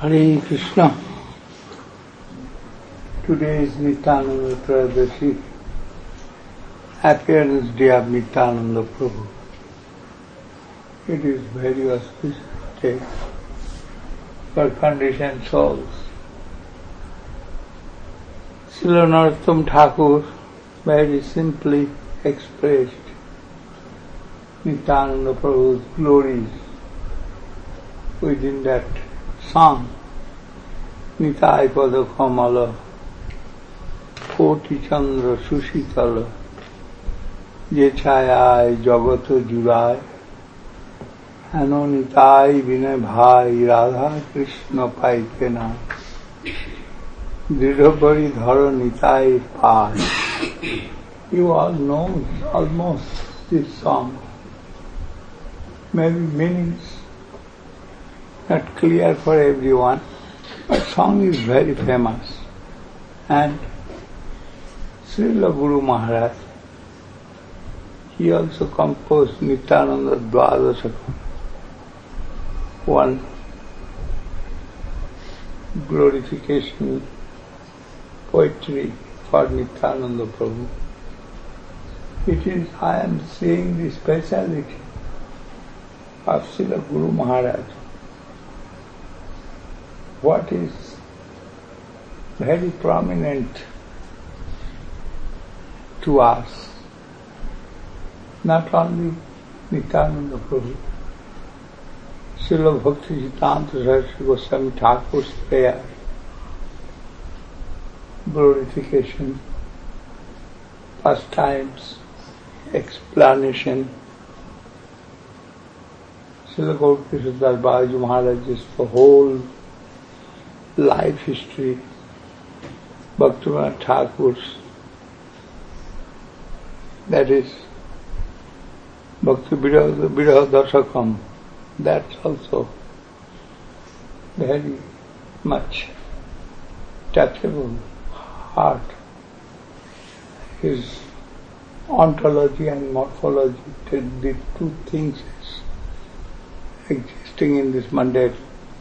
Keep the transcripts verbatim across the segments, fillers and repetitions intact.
Hare Krishna. Today is Nityananda Trayodasi, appearance day of Nityananda Prabhu. It is very auspicious day for conditioned souls. Srila Narottam Thakur very simply expressed Nityananda Prabhu's glories within that song, Nitai Pada Kamala, Koti Chandra Sushitala, Je Chayai Jagata Jurai, Hano Nitai Vinay Bhai Radha Krishna Paikena, Dridhabari Dhara Nitai Pai. You all know almost this song. Maybe meanings not clear for everyone, but song is very famous. And Srila Guru Maharaj, he also composed Nityananda Dwadasaka, one glorification poetry for Nityananda Prabhu. It is, I am seeing the speciality of Srila Guru Maharaj. What is very prominent to us, not only Nityananda Prabhu, Srila Bhakti Siddhanta Saraswati Goswami Thakur's prayer, glorification, pastimes, explanation, Srila Gaurkishore Das Babaji Maharaj's the whole life history, Bhaktivinoda Thakur's, that is Bhakti Viraha Dasakam, that's also very much touchable heart. His ontology and morphology, the two things existing in this mundane,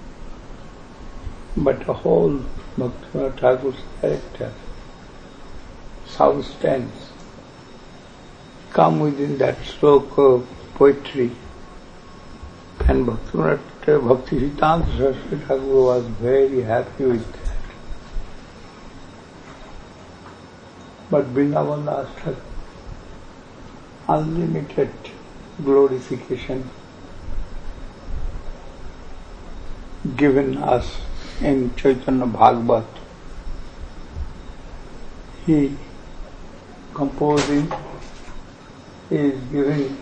but a whole Bhaktivinoda Thakur's character, substance, come within that sloka poetry. And Bhaktivinoda Bhakti Siddhanta Saraswati Thakur was very happy with that. But Vrindavan Das Thakur, unlimited glorification given us in Chaitanya Bhagavat. He composing, he is giving,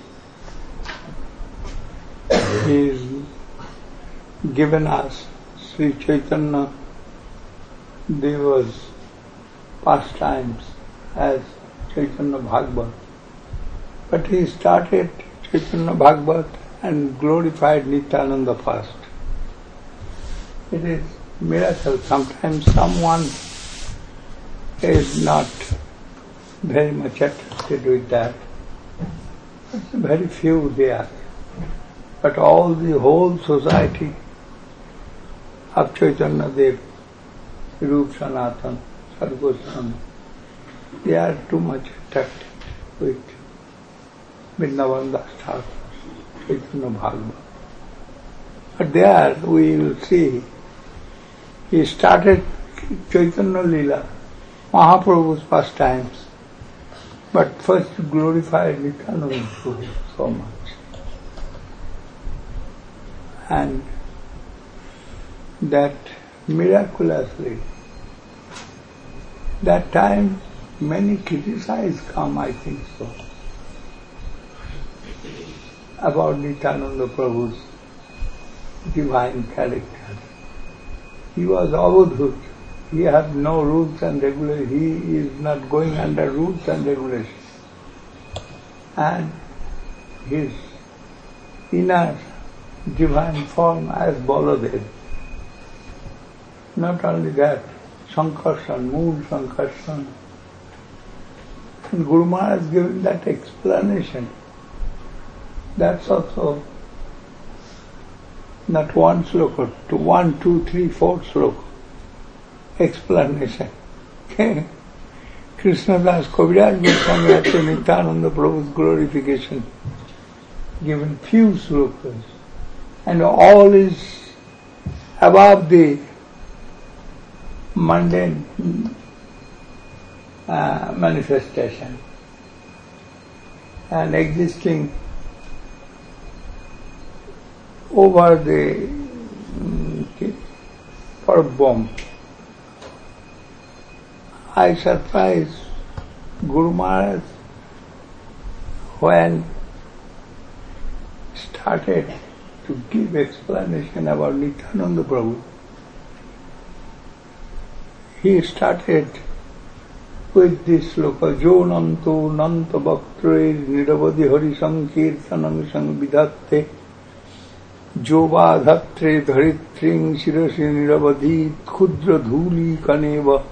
he is given us Sri Chaitanya Deva's pastimes as Chaitanya Bhagavat. But he started Chaitanya Bhagavat and glorified Nityananda first. It is miracle. Sometimes someone is not very much attracted with that. Very few there. But all the whole society of Chaitanya Dev, Rup Sanatan, Sadgoswami, they are too much attracted with Vrindavan Das Thakur, Chaitanya Bhagavat. But there we will see, he started Chaitanya Leela, Mahaprabhu's pastimes, but first glorified Nityananda Prabhu so much. And that miraculously, that time many criticisms come, I think so, about Nityananda Prabhu's divine character. He was avadhut. He had no rules and regulations. He is not going under rules and regulations. And his inner divine form as Baladev. Not only that, Sankarshan, Mool Sankarshan. And Guru Maharaj has given that explanation. That's also not one sloka, to one, two, three, four sloka explanation. Krishnadas Kaviraj Goswami after Nityananda Prabhu's glorification given few slokas, and all is above the mundane uh, manifestation and existing over the um, Parabham. I surprised Guru Maharaj when started to give explanation about Nityananda Prabhu. He started with this sloka, Jo nanto nanta bhaktre niravadi hari sankirtanam sangvidhatte jo vadhatre dharitring shirasi niravadi khudra dhuli kaneva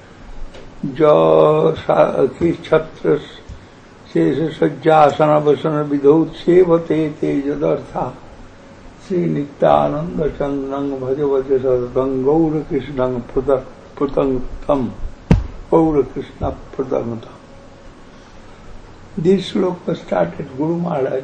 ja chatras shesha sajjasana vasana vidhaut sevate te jadartha Sri Nityananda Chandrang Bhajavaja Sadadang Gaura Krishnang Pratangtam Gaura Krishna Pratangtam. This sloka started Guru Maharaj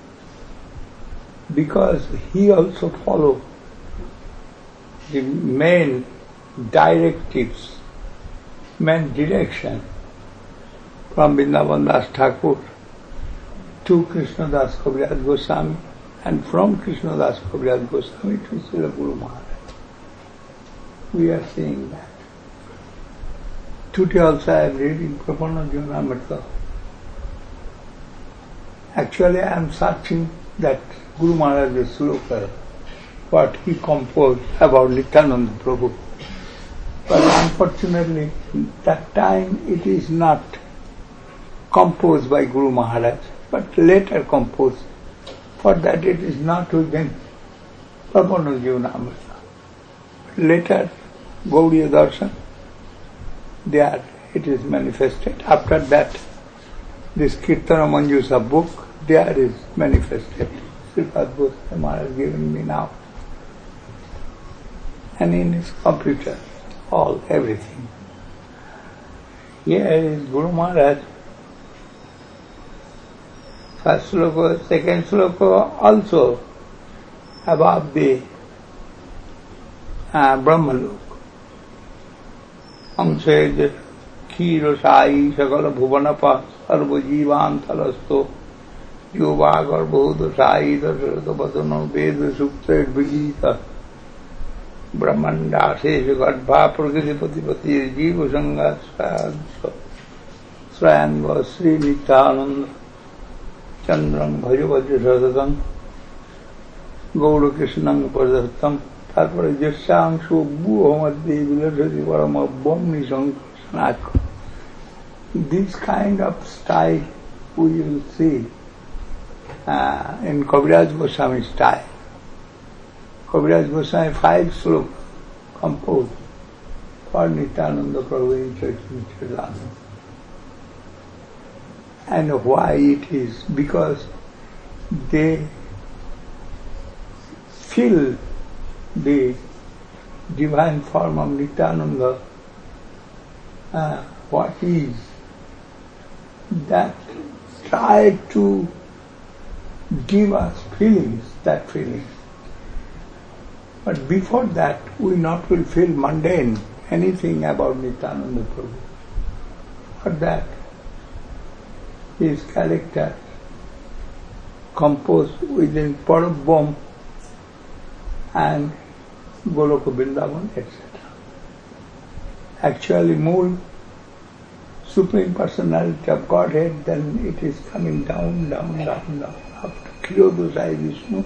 because he also followed the main directives, main direction from Vrindavan Das Thakur to Krishnadas Kaviraj Goswami, and from Krishnadas Kaviraj Goswami to Srila Guru Maharaj. We are seeing that. Today also I am reading Prapanna Jivanamrita. Actually I am searching that Guru Maharaj's sloka, what he composed about Nityananda Prabhu. But unfortunately, that time it is not composed by Guru Maharaj, but later composed. For that it is not within Prapanna Jivanamrita. Later, Gaudiya Darshan, there it is manifested. After that, this Kirtana Manjusa book, there is manifested. Sripad Goswami Maharaj has given me now. And in his computer, all, everything. Here is Guru Maharaj. First sloka, second sloka also above the uh, Brahmalok. Amsej Khiro Sai Sakala Bhuvanapa Sarva Jivan Thalasto Yovagar Bhuda Sai Dasarata Vadana Veda Sukta Vijita Brahmanda Sesha Gadbha Prakriti Patipati Jiva Sangha Swayanva Sri Nityananda Chandram Bhajavajya Sadadam Gaura Krishnang Padatam Tarpare Jasyangshu Bhuhamadi Vilasati Parama Bomni Sankasanaka. This kind of style we will see uh, in Kaviraj Goswami style. Kaviraj Goswami five slokas composed for Nityananda Prabhu in Chaitanya. And why it is? Because they feel the divine form of Nityananda, uh, what is, that try to give us feelings, that feeling. But before that, we not will feel mundane, anything about Nityananda Prabhu. For that, his character composed within Parabham and Goloka Vrindavan, et cetera. Actually, Mool, Supreme Personality of Godhead, then it is coming down, down, down, down. After Kiyodosai Vishnu,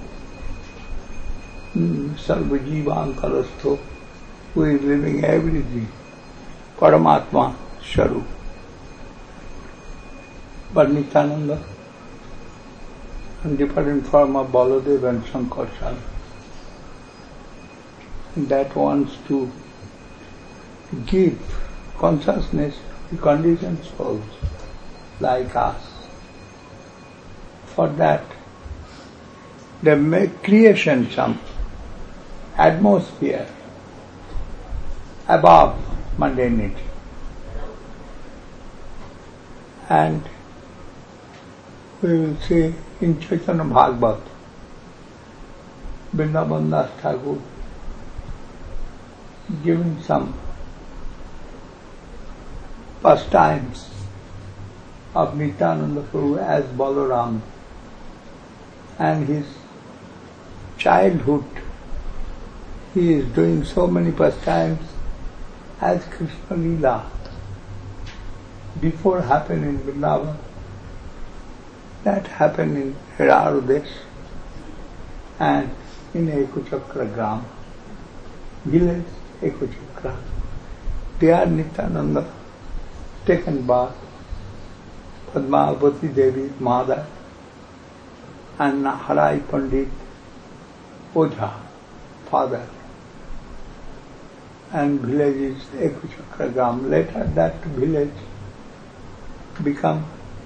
Sarva Jivan Kalastho, who is living everything, Paramatma Sharup. But Nityananda, in different form of Baladev and Sankarshan, that wants to give consciousness to conditioned souls like us. For that, they make creation some atmosphere above mundanity. And we will see in Chaitanya Bhagavat, Vrindavan Das Thakur giving some pastimes of Nityananda Prabhu as Balaram, and his childhood he is doing so many pastimes as Krishna Leela. Before happened in Vrindavan, that happened in Hirarudesh and in Ekuchakra Gram, village Ekuchakra. There Nityananda taken bath, Padmavati Devi, mother, and Harai Pandit, Ojha, father, and village is Ekuchakra Gram. Later that village become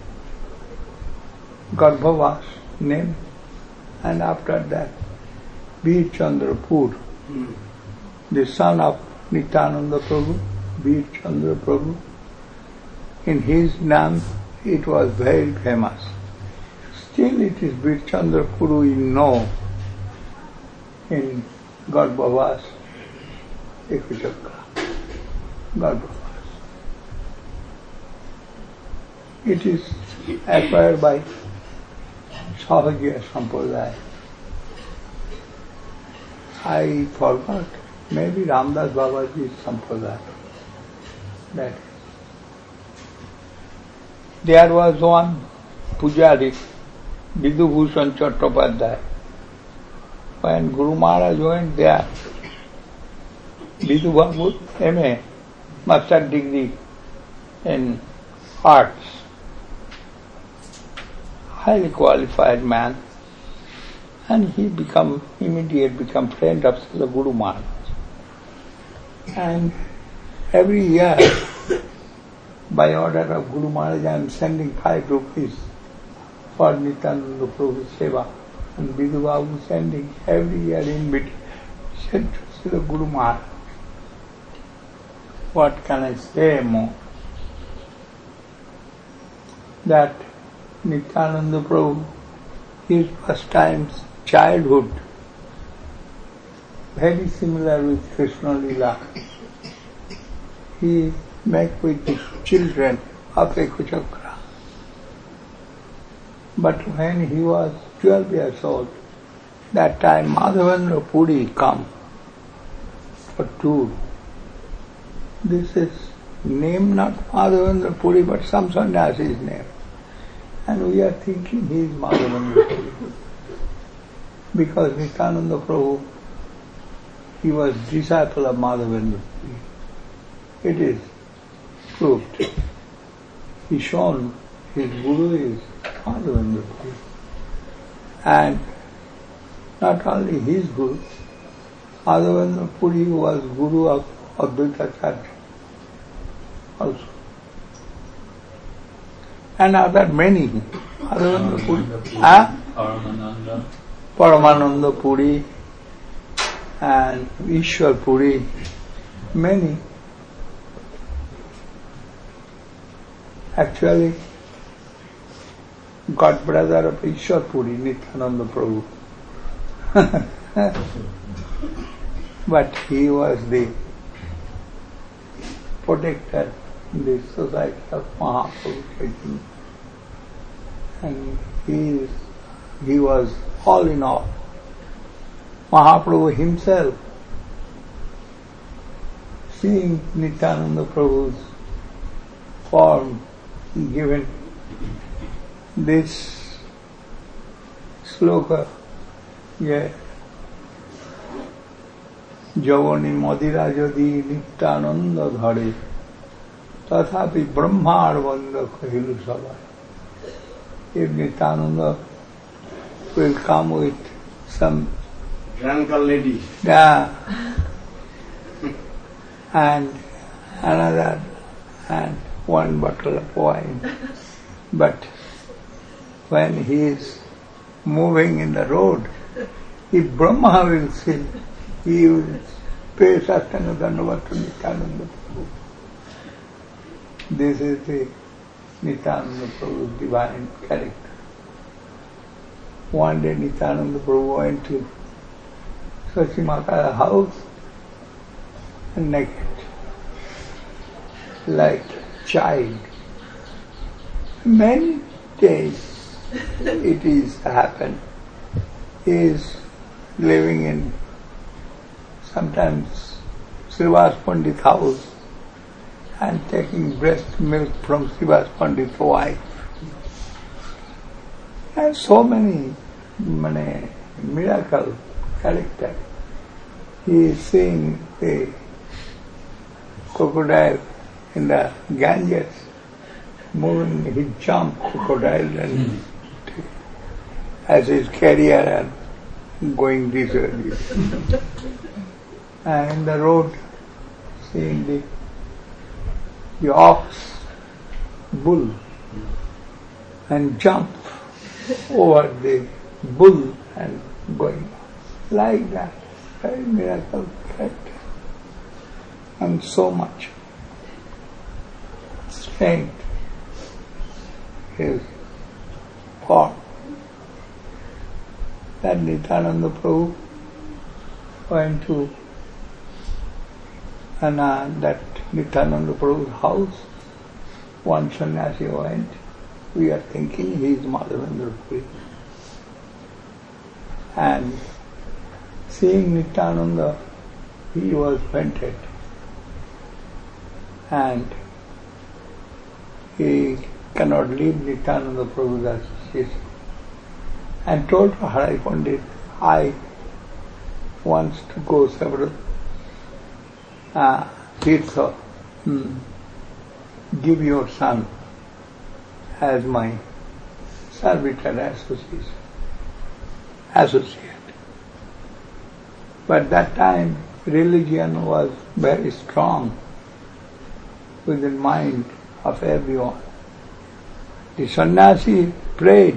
Garbhavas name, and after that Veer Chandrapur, mm. the son of Nityananda Prabhu, Veer Chandra Prabhu, in his name it was very famous. Still it is Veer Chandrapur we know in Garbhavas, Ekuchakra, Garbhavas. It is acquired by Sahajiya Sampradaya. I forgot, maybe Ramdas Babaji's Sampradaya. That. There was one Pujari, Vidubhushan Chattopadhyay. When Guru Maharaj went there, Vidu Babu, M A, master degree in arts, highly qualified man, and he become immediate become friend of the Guru Maharaj. And every year, by order of Guru Maharaj, I am sending five rupees for Nityananda Prabhu Seva, and Vidu Babu sending every year in between, sent to the Guru Maharaj. What can I say more? That Nityananda Prabhu, his first times childhood, very similar with Krishna Leela. He met with the children of Ekuchakra. But when he was twelve years old, that time Madhavendra Puri come for tour. This is name not Madhavendra Puri, but some sannyasi's name. And we are thinking he is Madhavendra Puri. Because Nityananda Prabhu, he was disciple of Madhavendra Puri. It is proved. He shown his Guru is Madhavendra Puri. And not only his Guru, Madhavendra Puri was Guru of Advaita Acharya also. And other many. Madhavendra Puri. Ah? Paramananda. Paramananda Puri and Ishwar Puri. Many. Actually, God brother of Ishwar Puri, Nityananda Prabhu. But he was the protector in the society of Mahaprabhu Chaitanya. And he, is, he was all in all. Mahaprabhu himself, seeing Nityananda Prabhu's form given this sloka, yeah, Javani Madira Jadi Nityananda Dhare Tathapi Brahmar Vanda Kahilu Sabai. If Nityananda will come with some drunken lady, yeah, and another, and one bottle of wine, but when he is moving in the road, if Brahma will see, he will pay Sastanga Dandavat to Nityananda Prabhu. This is the Nityananda Prabhu's divine character. One day Nityananda Prabhu went to Sachi Mata's house and naked, like child. Many days it is happened. He is living in sometimes Srivas Pandit's house and taking breast milk from Srivas Pandit's wife. And so many, many miracle character. He is seeing the crocodile in the Ganges moving, he jumped crocodile and as his carrier and going this way. This. And in the road, seeing the, the ox, bull, and jump over the bull and going like that. Very miracle character. And so much strength is for that Nityananda Prabhu went to and uh, that Nityananda Prabhu's house. One sannyasi went. We are thinking he is Madhavendra Puri. And seeing Nityananda, he was fainted. And he cannot leave Nityananda Prabhu's association. And told Harai Pandit, I want to go several uh, tirtha, hmm, give your son as my servitor associate. associate. But that time religion was very strong within the mind of everyone. The sannyasi prayed,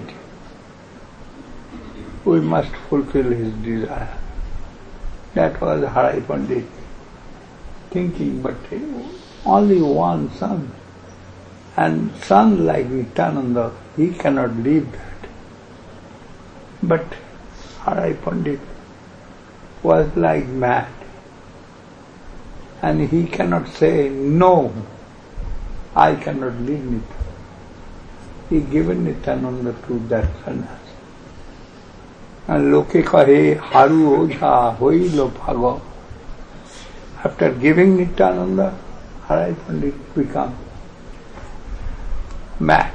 we must fulfill his desire. That was Harai Pandit thinking, but only one son. And son like Nityananda, he cannot leave that. But Harai Pandit was like mad. And he cannot say, no, I cannot leave Nityananda. He given Nityananda to that sannyasi. And loke kahe haru oja hoilo bhago. After giving Nityananda, Harai Pandit become mad.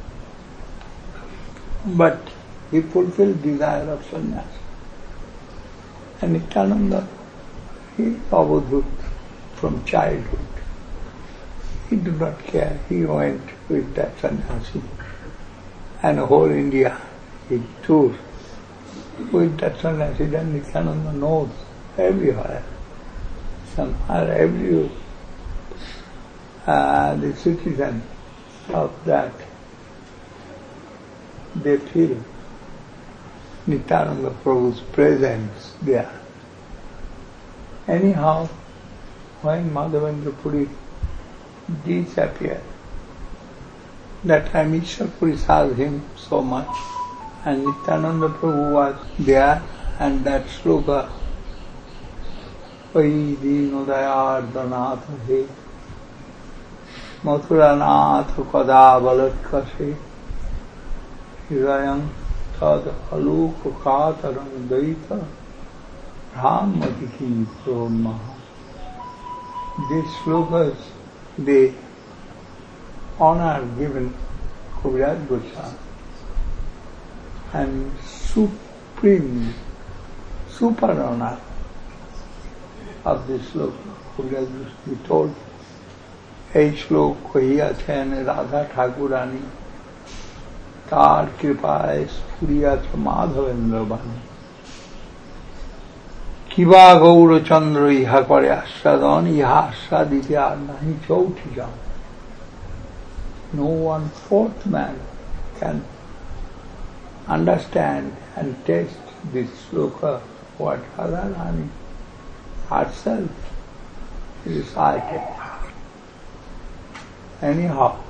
But he fulfilled desire of sannyas. And Nityananda, he is avadhut from childhood. He did not care. He went with that sannyasi. And whole India he toured with that sannyasi. Then Nityananda knows everywhere. Somehow every uh, the citizen of that, they feel Nityananda Prabhu's presence there. Anyhow, when Madhavendra Puri disappeared, that time Ishwar Puri saw him so much, and Nityananda Prabhu was there, and that sloka, Oi Dinodayardanath he, Mathuranath kada balatkase, Hirayam tad alukakatarang daita, Brahmadiki Pramaha. These slokas, the honor given Kaviraj Goswami, and supreme, super honor of this sloka. Kaviraj Goswami told, এই শ্লোক কহিয়াছেন রাধা ঠাকুরানী, তার কৃপায় স্ফুরিয়াছে মাধবেন্দ্র বাণী। কিবা গৌরচন্দ্র ইহা করে আস্বাদন, ইহা আস্বাদিতে আর নাহি চৌঠি জন। No one fourth man can understand and taste this sloka, what Radharani herself recited. Anyhow,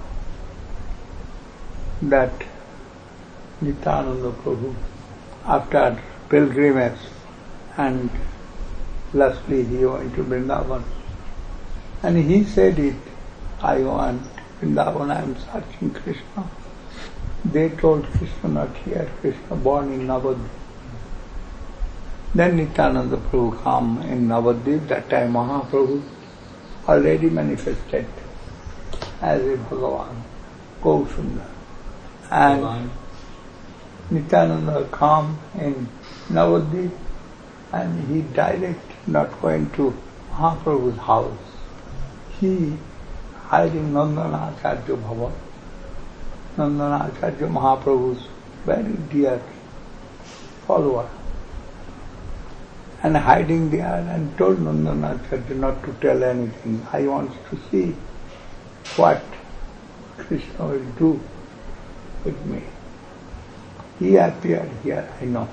that Nityananda Prabhu, after pilgrimage, and lastly he went to Vrindavan, and he said it, I want Vrindavan, I am searching Krishna. They told Krishna not here, Krishna born in Navadvip. Then Nityananda Prabhu come in Navadvip, that time Mahaprabhu already manifested as a Bhagavan, Gaurasundar. And Nityananda come in Navadvip and he direct not going to Mahaprabhu's house. He hiding Nandanacharya Bhavan. Nandanacharya Mahaprabhu's very dear follower. And hiding there and told Nandanacharya not to tell anything. I want to see what Krishna will do with me. He appeared here, I know.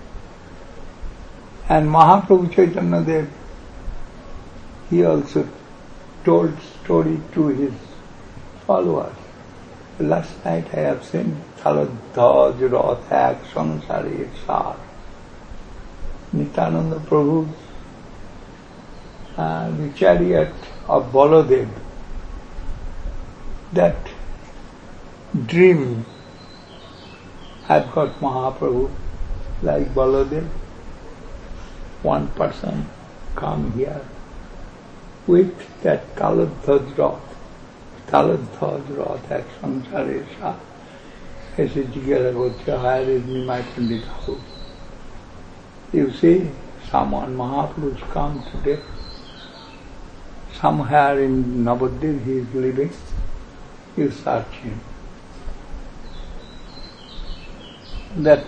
And Mahaprabhu Chaitanya Dev, he also told story to his followers. Last night I have seen Taladhaj Rathak Sansari Sar. Nityananda Prabhu's uh, the chariot of Baladev, that dream had got Mahaprabhu like Baladev. One person come here with that Taladhaj Rath, Taladhaj Rath at Samsaresha. I said, Jigara Gocha, where is my Pandit house? You see, someone Mahaprabhu's come today. Somewhere in Navadvip he is living. You search him. That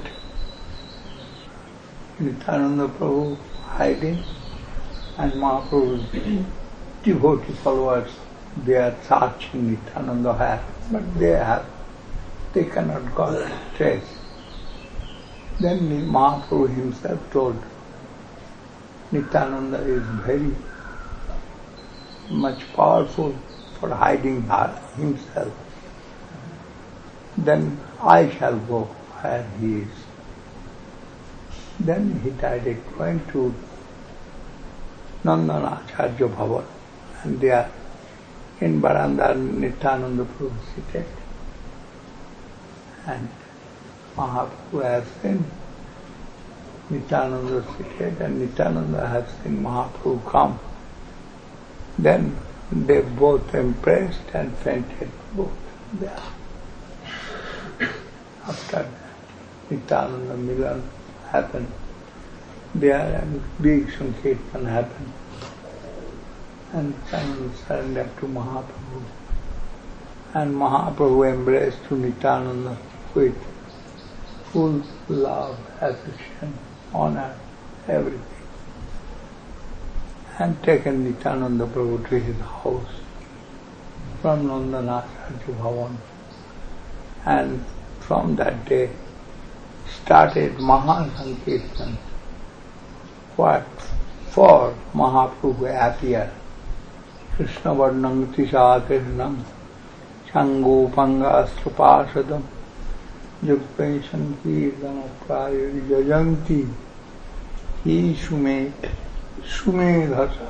Nityananda Prabhu hiding and Mahaprabhu's devotee followers, they are searching Nityananda where, but they have, they cannot got trace. Then Mahaprabhu himself told, Nityananda is very much powerful for hiding himself. Then I shall go where he is. Then he direct went to Nandanacharya Bhavan, and there in Baranda Nityananda Prabhu seated. And Mahaprabhu has seen Nityananda seated, and Nityananda has seen Mahaprabhu come. Then they both embraced and fainted, both there. After that, Nityananda Milan happened there, and big Sankirtan happened. And Nityananda surrendered to Mahaprabhu. And Mahaprabhu embraced to Nityananda with full love, affection, honor, everything. And taken Nityananda Prabhu to his house from Nandanacharya Bhavan. And from that day started Mahasankirtan. What for Mahaprabhu appeared? Krishna Varnam Tisha Krishnam Chango Pangastra Pasadam Jukpai Sankirtana Praya Jayanti He Sumet Sumedhasa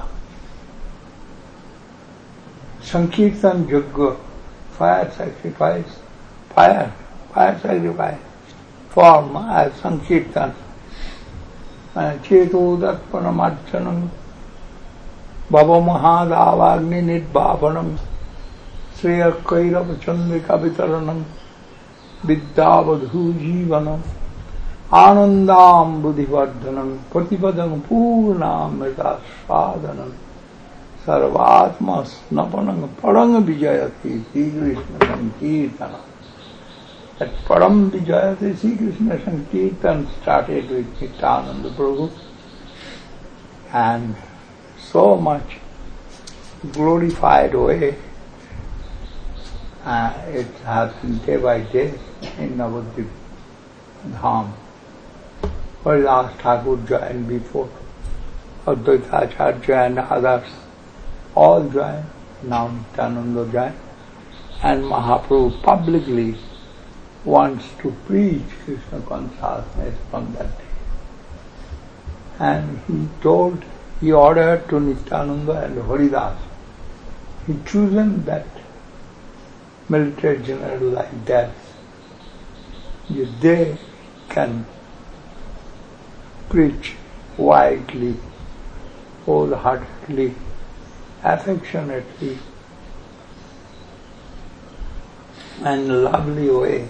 Sankirtan Jugga, fire sacrifice, fire, fire sacrifice, form as Sankirtan. Cheto Darpanam Archanam Bhava Mahadavagni Nidbhavanam Sriya Kairava Chandrika Vitaranam Vidyavadhu Jivanam Anandam Buddhivardhanam Patipadam Purnamrita Sadhanam Sarvatma Snapanam Parang Vijayati Sri Krishna Sankirtana. That Param Vijayati Sri Krishna Sankirtan started with Nityananda Prabhu, and so much glorified way uh, it happened day by day in Navadvip Dham. Haridas Thakur joined before Advaita Acharya and others all joined, now Nityananda joined, and Mahaprabhu publicly wants to preach Krishna consciousness from that day. And he told, he ordered to Nityananda and Haridas, he chosen that military general like that, if they can preach widely, wholeheartedly, affectionately, and lovely way,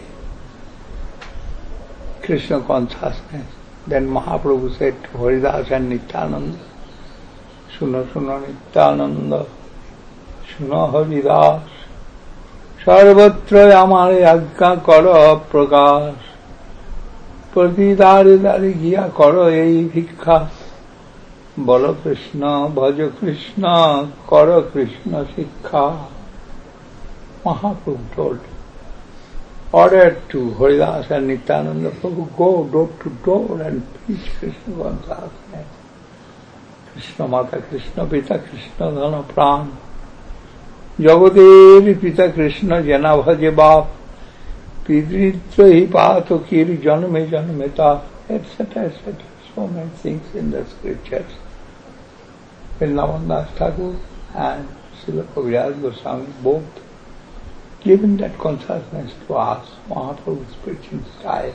Krishna consciousness. Then Mahaprabhu said to Haridas and Nityananda, Suno Suno Nityananda, Suno Haridas, Sarvatra Amare Agga Karo Prakash, Prati Dari Dari Giya Karo Ei Bhikkha, Bolo Krishna, Bhaja Krishna, Karo Krishna Sikha. Mahaprabhu told, ordered to Haridas and Nityananda, Prabhu, go door to door and preach Krishna consciousness. Krishna Mata, Krishna Pita, Krishna Dhana Pran, Jagaderi Pita Krishna Jana Bhaje Bap, Pidritra Hi Pato Kiri Janame Janameta, et cetera, et cetera. So many things in the scriptures. Vrindavan Das Thakur and Srila Kaviraj Goswami both given that consciousness to us, Mahaprabhu's preaching style,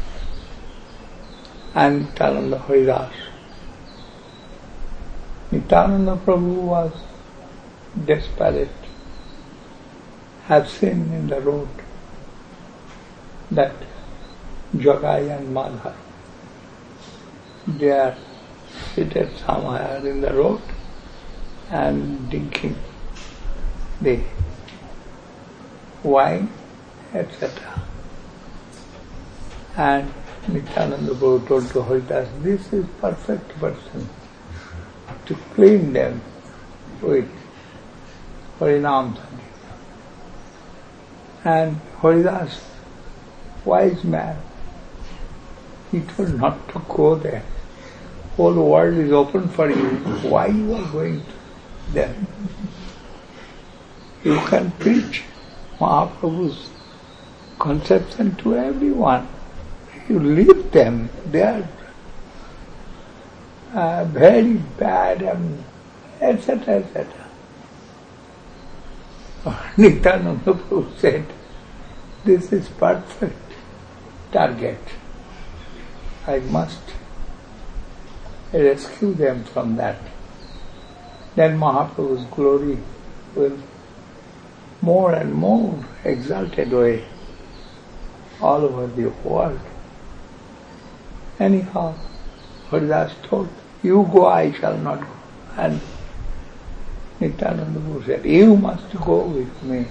and Nityananda Haridas. Nityananda Prabhu was desperate, have seen in the road that Jagai and Madhai, they are seated somewhere in the road and drinking the wine, et cetera. And Nityananda Prabhu told to Haridas, this is perfect person to clean them with Harinam Sankirtan. And Haridas, wise man, he told not to go there. Whole world is open for you. Why you are going there? You can preach Mahaprabhu's conception to everyone. You leave them. They are uh, very bad, and et cetera, et cetera. Nityananda Prabhu said, this is perfect target. I must rescue them from that. Then Mahaprabhu's glory will more and more exalted way all over the world. Anyhow, Haridas told, you go, I shall not go. And Nityananda Prabhu said, you must go with me.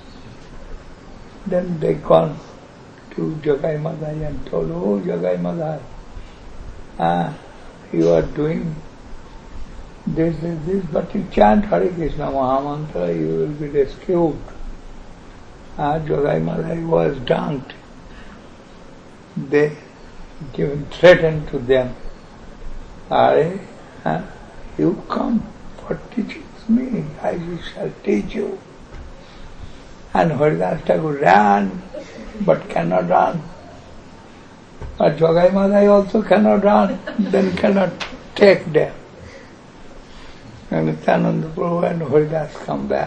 Then they gone to Jagai Madhai and told, oh Jagai Madhai, ah, you are doing this, this, this, but you chant Hare Krishna Mahamantra, you will be rescued. Ah, Jagai Madhai was dunked. They given threatened to them, Are, ah, you come for teaching me, I shall teach you. And Haridas Thakur ran, but cannot run. But Jagai Madhai also cannot run, then cannot take them. And Nityananda Prabhu and Haridas come back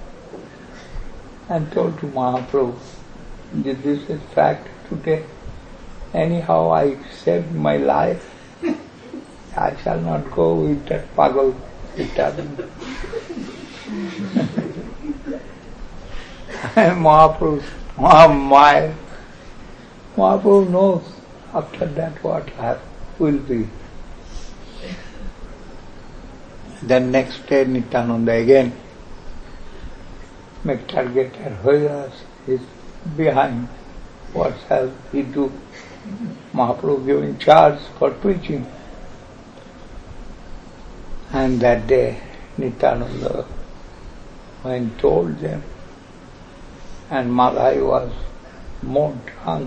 and told to Mahaprabhu, this is fact today. Anyhow, I saved my life. I shall not go with that pagal Nityananda. Mahaprabhu, Mahamaya, Mahaprabhu knows after that what will be. Then next day Nityananda again make target and Haridas is behind. What shall he do? Mahaprabhu giving charge for preaching. And that day Nityananda, when told them, and Madhai was more drunk,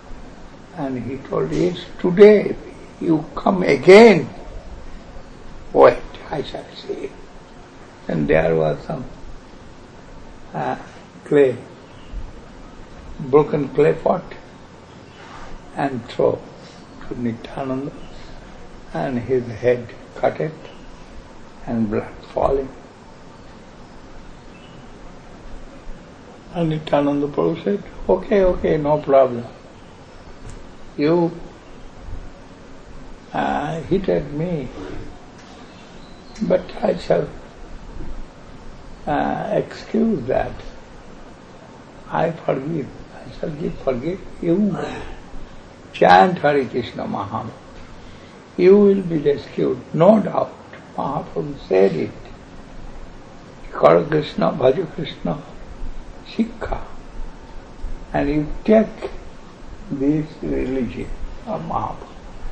and he told, yes, today you come again Wait, I shall see it. And there was some uh, clay, broken clay pot, and throw to Nityananda, and his head cut it, and blood falling. And Nityananda Prabhu said, okay, okay, no problem. You uh, hit me, but I shall uh, excuse that. I forgive. I shall give forgive you. Chant Hare Krishna Mahamantra. You will be rescued, no doubt. Mahaprabhu said it. Kara Krishna, Bhaja Krishna, Sikha. And you take this religion of Mahaprabhu.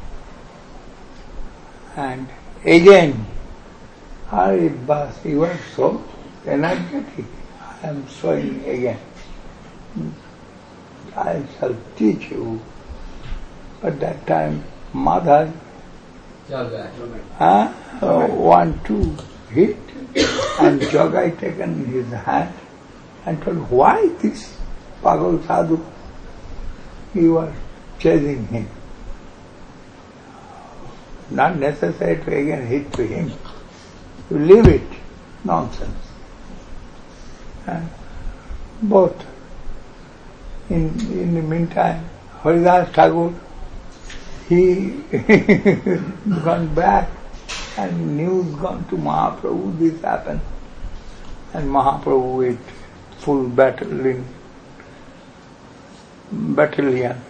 And again, Hari Bas, you are so energetic. I am showing again. I shall teach you. But that time, Madhai uh, uh, want to hit, and Jogai taken his hand and told, why this Pagal Sadhu? You are chasing him. Not necessary to again hit to him. You leave it. Nonsense. And both. In, in the meantime, Haridas Thakur, he gone back and news gone to Mahaprabhu, this happened. And Mahaprabhu with full battalion, battalion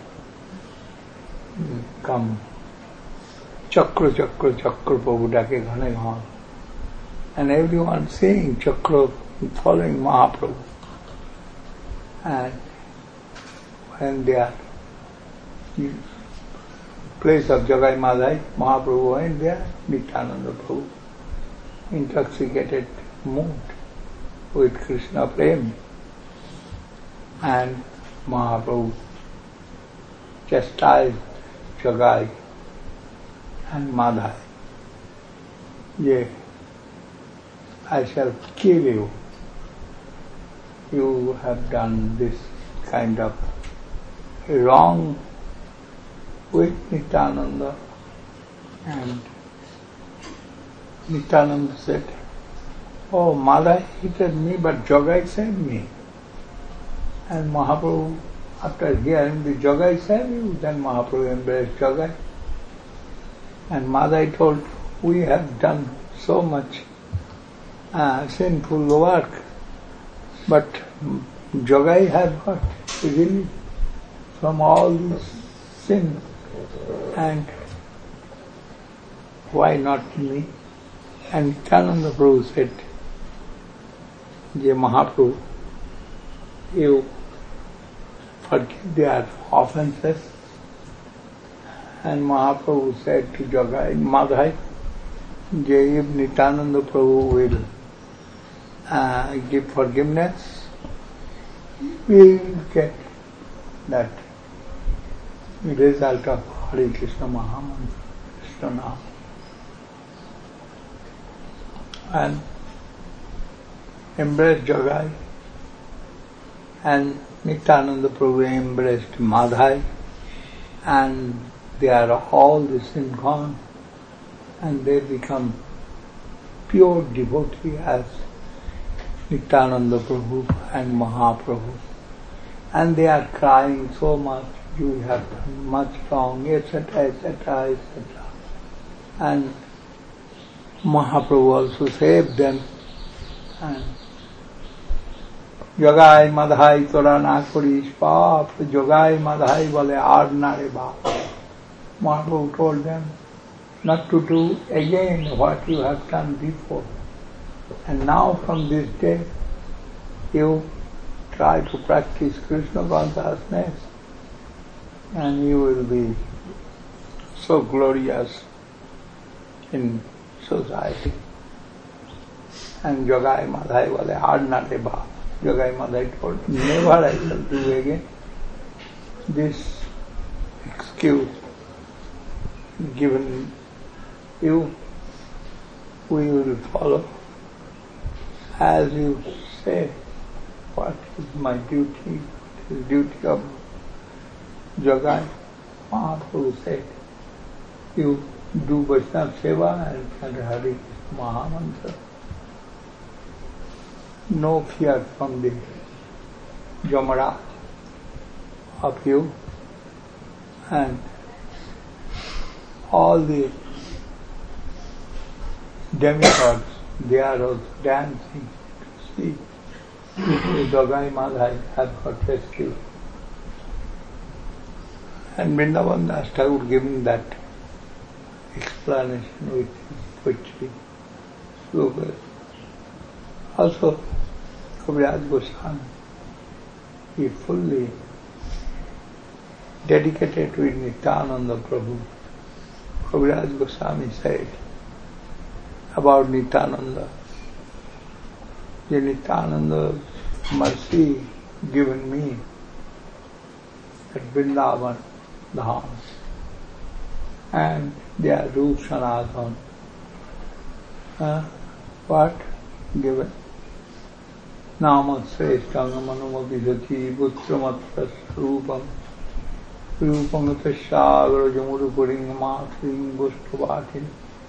come. Chakra, Chakra, Chakra, Prabhu dake ghane ghane. And everyone saying Chakra, following Mahaprabhu. And when they are in place of Jagai Madhai, Mahaprabhu went there, Nityananda Prabhu, intoxicated mood with Krishna Prem. And Mahaprabhu chastised Jagai and Madhai. Yeah, I shall kill you. You have done this kind of wrong with Nityananda. And Nityananda said, oh, Madhai hit me, but Jogai saved me. And Mahaprabhu, after hearing the Jogai saved you, then Mahaprabhu embraced Jogai. And Madhai told, we have done so much uh, sinful work, but Jogai has got relief from all these sins, and why not me? And Nityananda Prabhu said, Jai Mahaprabhu, you forgive their offenses. And Mahaprabhu said to Jogai, Madhai, if Nityananda Prabhu will uh, give forgiveness, we will get that result of Hare Krishna Mahamantra, Krishna Nama. And embraced Jogai, and Nityananda Prabhu embraced Madhai, and they are all the sin gone, and they become pure devotee as Nityananda Prabhu and Mahaprabhu. And they are crying so much, you have done much wrong, et cetera, et cetera, et cetera. And Mahaprabhu also saved them. And Jogai Madhai tora na korish paap, Jogai Madhai bole aar na re baap. Mahaprabhu told them not to do again what you have done before. And now from this day, you try to practice Krishna consciousness, and you will be so glorious in society. And Jogai Madhai wale aadna re baap. Jogai Madhai told, never I shall do again. This excuse given you we will follow as you say what is my duty, what is duty of Jagai. Mahaprabhu said, you do Vaishnava Seva and chant Hari Mahamantra. No fear from the Yamaraj of you, and all the demigods, they are also dancing to see if Jagai Madhai has got rescued. And Vrindavan Das Thakur giving that explanation with his poetry, slokas. Also, Kaviraj Goswami, he fully dedicated with Nityananda Prabhu. Kaviraj Goswami said about Nityananda, the Nityananda's mercy given me at Vrindavan Dham, and their Roop Sanatana. Uh, what? Given? Nama Sreshthanga Manuma Vijati Butramatra Rupam Rupangata Sagar Jamurupuring Matring Bustavatin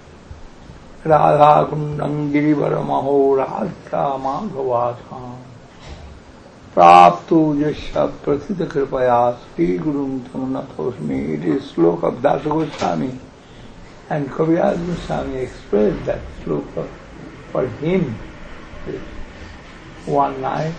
Radha Kundam Girivara Maho Radha Madhavatham Praptu Jasya Prathita Kripaya Sri Gurum Tamanatosmi. It is sloka of Dasa Goswami, and Kaviraj Goswami expressed that sloka for him. One night,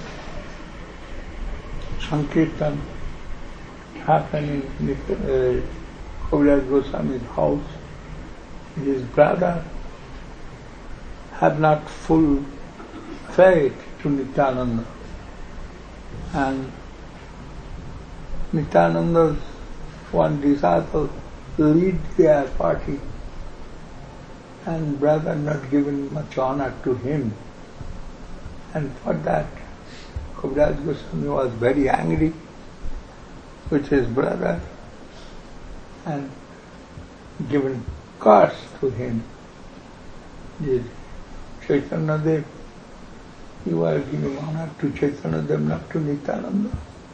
Sankirtan happened in uh, Kaviraj Goswami's house. His brother had not full faith to Nityananda, and Nityananda's one disciple lead their party, and brother not given much honor to him. And for that, Kaviraj Goswami was very angry with his brother and given curse to him. This Chaitanya Dev, you are giving honor to Chaitanya Dev, not to Nityananda.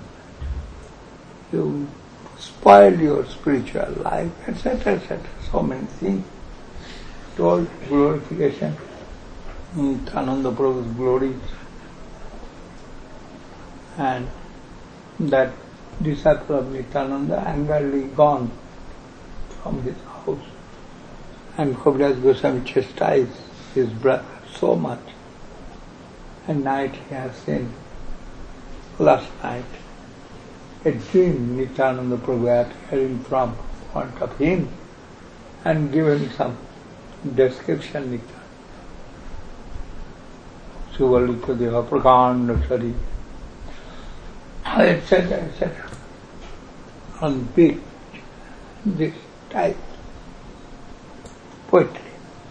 You spoil your spiritual life, et cetera, et cetera. So many things. Told glorification. Nityananda Prabhu's glories, and that disciple of Nityananda angrily gone from his house, and Kaviraj Goswami chastised his brother so much. And night he has seen, last night, a dream Nityananda Prabhu had hearing from front of him and given some description Nityananda. Suvalita Deva Prakanda Sari, et cetera, et cetera. On big, this type poetry.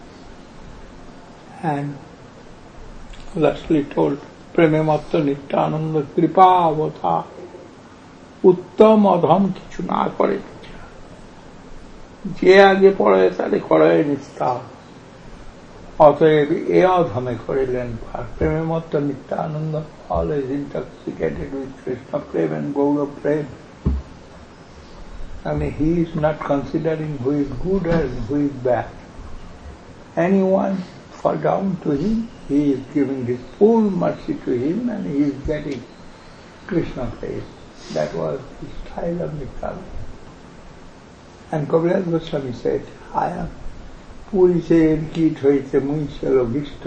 And lastly told, Premematta Nityananda Kripa Avata Uttam Adham Kichu Na Kore. Je age pore tare kore nista. অতএব এ অধমে করিলেন পার প্রেমেমত্ত Nityananda, always intoxicated with Krishna prem and Gaura prem. I mean, he is not considering who is good and who is bad. Anyone fall down to him, he is giving his full mercy to him, and he is getting Krishna praise. That was the style of Nityananda. And Kaviraj Goswami said, I am পুরীশের কীট হইতে মুইসে লভিষ্ট,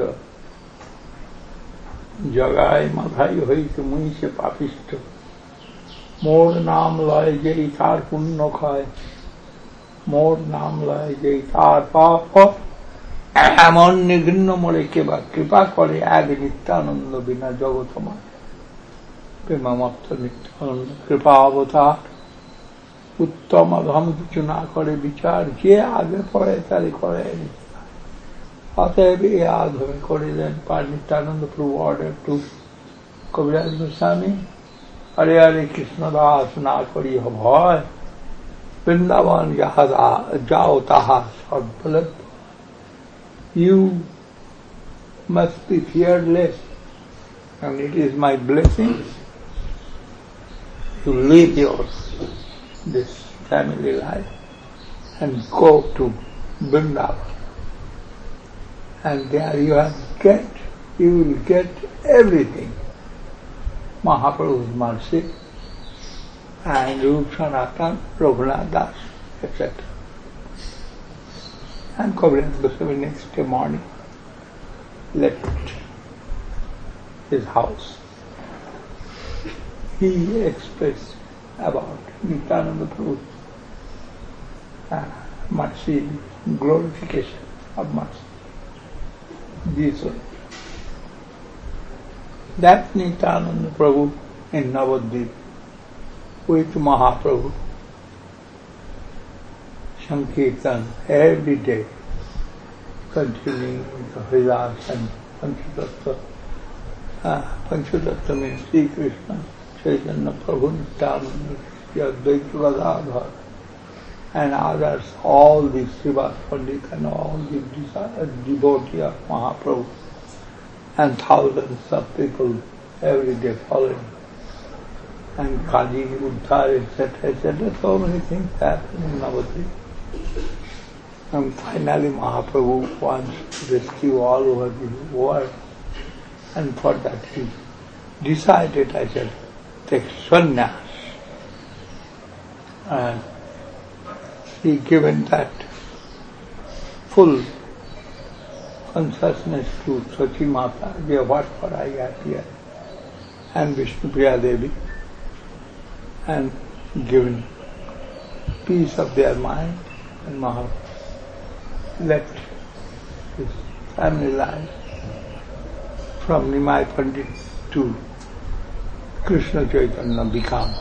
জগায় মাথায় হইতে মুইসে পাপিষ্ট, মোর নাম লয় যেই তার পুণ্য ক্ষয়, মোর নাম লয় যেই তার পাপ, এমন নিঘৃণ্য মোরে কেবা কৃপা করে এক নিত্যানন্দ বিনা জগতময়। প্রেমামত্ত নিত্যানন্দ কৃপা অবতার, উত্তম অধম কিছু না করে বিচার, যে আগে পড়ে তারে করে। অতএব এ আধমে করিলেন পার Nityananda Prabhu order to Kaviraj Goswami, Hare Hare Krishna Das না করি ভয়, বৃন্দাবন যাহা যাও তাহা সর্বলভ্য। You must be fearless, and it is my blessing to live your this family life and go to Vrindavan. And there you have get, you will get everything. Mahaprabhu's mercy and Rup Sanatan, Raghunath Das, et cetera. And Kaviraj Goswami next day morning left his house. He expressed about Nityananda Prabhu's uh, mercy, glorification of mercy. This one. That Nityananda Prabhu in Navadvip with Mahaprabhu, Sankirtan every day, continuing with the Haridas and Panchatattva. Uh, Panchatattva means Sri Krishna, Chaitanya Prabhu, Nityananda, Advaita Gadadhar, and others, all the Srivas Pandit and all the devotees of Mahaprabhu, and thousands of people every day following. And Kaji, Uddhar, et cetera, et cetera. So many things happen in Navadvip. And finally Mahaprabhu wants to rescue all over the world. And for that he decided, I said, take sannyas. And he given that full consciousness to Sachi Mata, yeah, what for I got here, and Vishnupriya Devi, and given peace of their mind, and Mahaprabhu left his family life from Nimai Pandit to Krishna Chaitanya become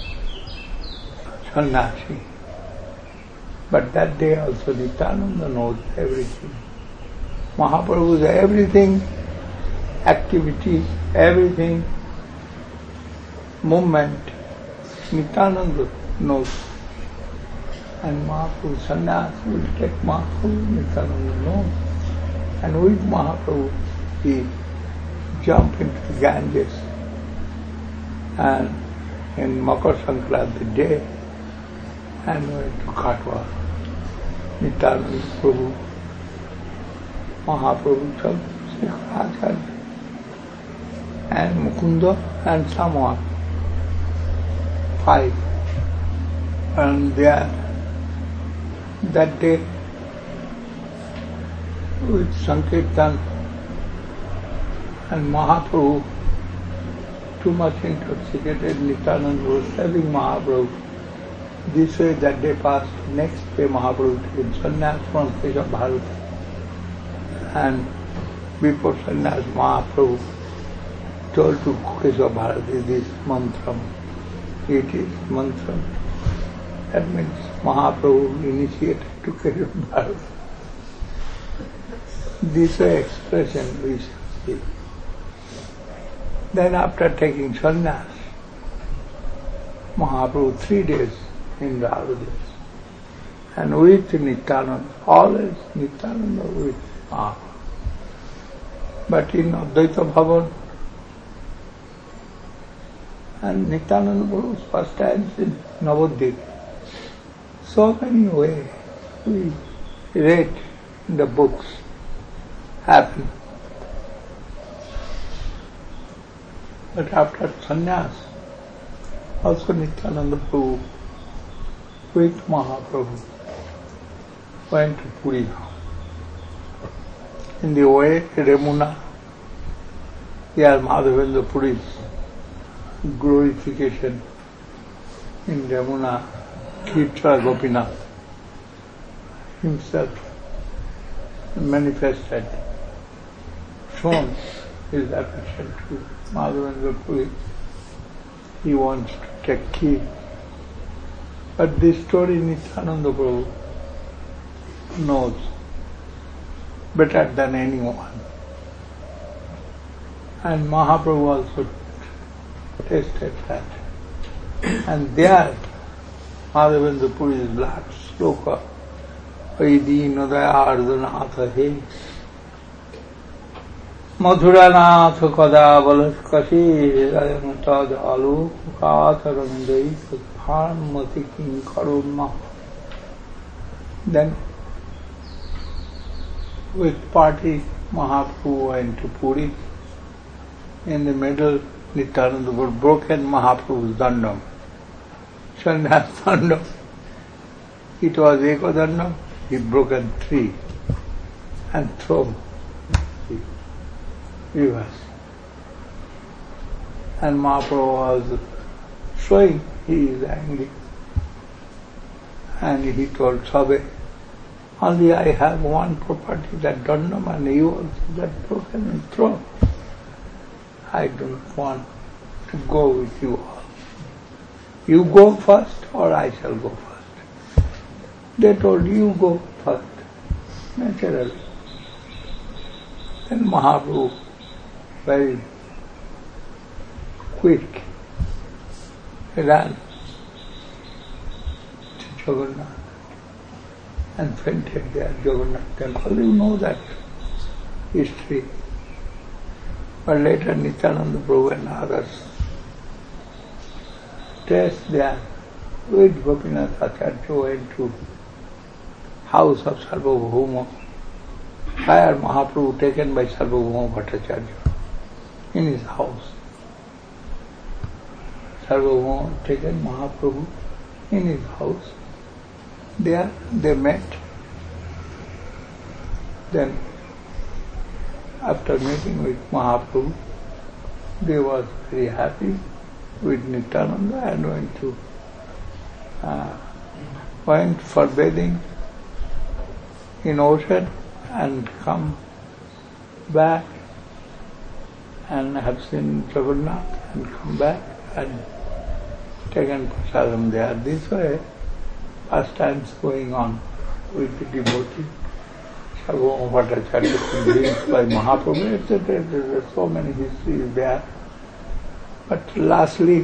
sannyasi. But that day also Nityananda knows everything. Mahaprabhu's everything, activity, everything, movement, Nityananda knows. And Mahaprabhu sannyas will take Mahaprabhu, Nityananda knows. And with Mahaprabhu he jumped into the Ganges. And in Makar Sankranti day, and went to Katwa. Nityananda Prabhu, Mahaprabhu, Sri Acharya, and Mukunda, and someone, five. And there, that day, with Sankirtan and Mahaprabhu, too much intoxicated, Nityananda was telling Mahaprabhu, this way that day passed. Next day Mahaprabhu took sannyas from Keshav Bharati. And before sannyas, Mahaprabhu told to Keshav Bharati this mantram. It is mantram. That means Mahaprabhu initiated to Keshav Bharati. This way expression we see. Then after taking sannyas, Mahaprabhu three days in Radha, and with Nityananda, always Nityananda with Mahaprabhu. But in Advaita Bhavan, and Nityananda Prabhu's first times in Navadvip, so many ways we read in the books happen. But after sannyas, also Nityananda Prabhu with Mahaprabhu went to Puri. In the way, Remuna, here Madhavendra Puri's glorification in Remuna, Kirtara Gopinath himself manifested, shown his affection to Madhavendra Puri. He wants to take key. But this story Nityananda Prabhu knows better than anyone. And Mahaprabhu also tasted that. And there, Madhavendra Puri's last sloka, Vaidhi Nodaya Ardhanatha He. Mathuranath कदा बलस्कशी तद आलोकातरंगई Bhanumati किंकरुण्मा. Then with party Mahaprabhu went to Puri. In the middle Nityananda was broken Mahaprabhu's dandam. Sannyas dandam. It was Eko dandam. He broken three and thrown reverse. And Mahaprabhu was showing he is angry. And he told Sabe, only I have one property, that dandam, and you also that broken and thrown. I don't want to go with you all. You go first or I shall go first. They told you go first, naturally. Then Mahaprabhu, very quick, ran to Jagannath and fainted there, Jagannath temple. You know that history. But later Nityananda Prabhu and others stayed there with Gopinath Acharya went to house of Sarvabhauma. Fire Mahaprabhu taken by Sarvabhauma Bhattacharya in his house. Sarvabhauma taken Mahaprabhu in his house. There they met. Then after meeting with Mahaprabhu, they were very happy with Nityananda and went to uh, went for bathing in ocean and come back and have seen Jagannath and come back and taken prasadam there. This way, pastimes going on with the devotee. Sarvabhauma Bhattacharya convinced by Mahaprabhu, et cetera. There are so many histories there. But lastly,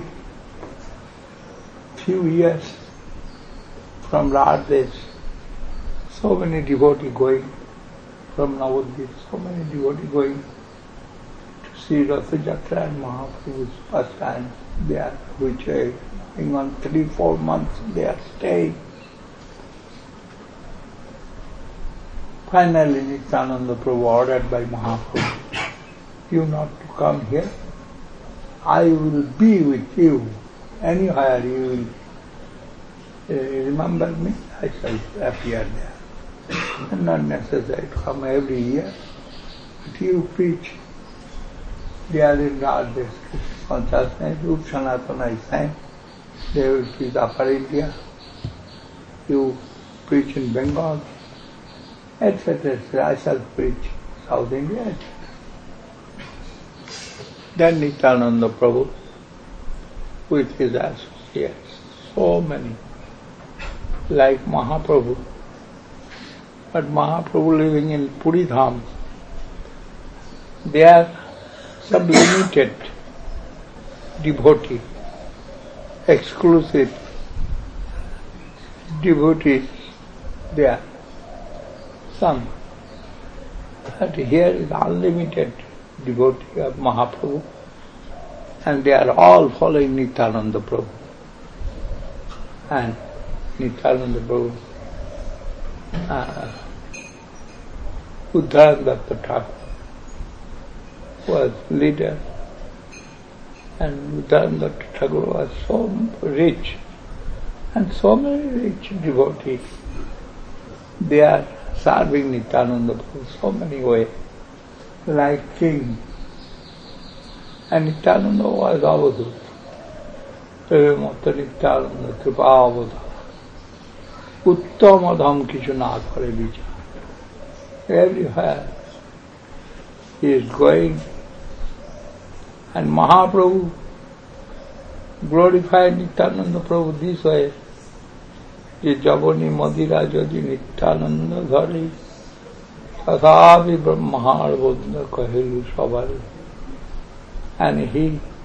few years from Radhesh, so many devotees going from Navadvip, so many devotees going to see Ratha Jatra and Mahaprabhu's pastimes there, which are going on three, four months they are staying. Finally, Nityananda Prabhu ordered by Mahaprabhu, you not to come here, I will be with you. Anywhere you will uh, remember me, I shall appear there. And not necessary to come every year, but you preach. They are in Radhesh consciousness, Rup Sanatana is saying, they will preach Upper India, you preach in Bengal, et cetera. I shall preach South India, et cetera. Then Nityananda Prabhu, with his associates, so many, like Mahaprabhu, but Mahaprabhu living in Puri Dham, they are some limited devotee, exclusive devotees there. Some. But here is unlimited devotee of Mahaprabhu, and they are all following Nityananda Prabhu. And Nityananda Prabhu, uh, Uddharan Thakur was leader, and Uddharan Thakur was so rich, and so many rich devotees. They are serving Nityananda Prabhu so many ways, like king. And Nityananda was avadut. Premata Nityananda Kripa avadut. Uttamadham kichu na kare vichar. Everywhere he is going. And Mahaprabhu glorified Nityananda Prabhu this way. যে জবনী মদিরা যদি নিত্যানন্দ ধরে তথাপি ব্রহ্মার বন্ধ কহিলু সবার. And he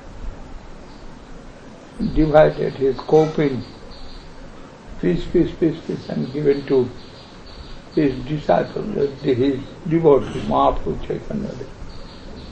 divided his coping, piece, piece, piece, piece, and given to his disciples, his devotee, Mahaprabhu Chaitanya.